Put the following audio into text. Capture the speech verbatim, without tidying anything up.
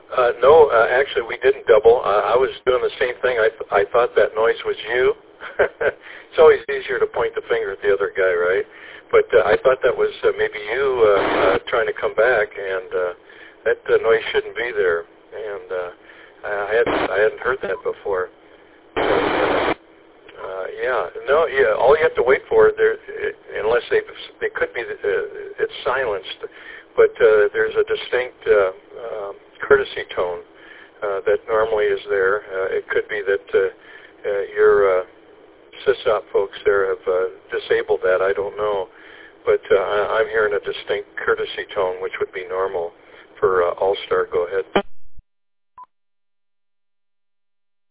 Uh, no, uh, actually, we didn't double. Uh, I was doing the same thing. I, th- I thought that noise was you. It's always easier to point the finger at the other guy, right? But uh, I thought that was uh, maybe you uh, uh, trying to come back, and uh, that uh, noise shouldn't be there. And uh, I hadn't I hadn't heard that before. So, uh, uh, yeah, no, yeah. All you have to wait for there, unless they they could be uh, it's silenced, but uh, there's a distinct uh, uh, courtesy tone uh, that normally is there. Uh, it could be that uh, uh, your uh, sysop folks there have uh, disabled that. I don't know, but uh, I'm hearing a distinct courtesy tone, which would be normal for uh, All-Star. Go ahead.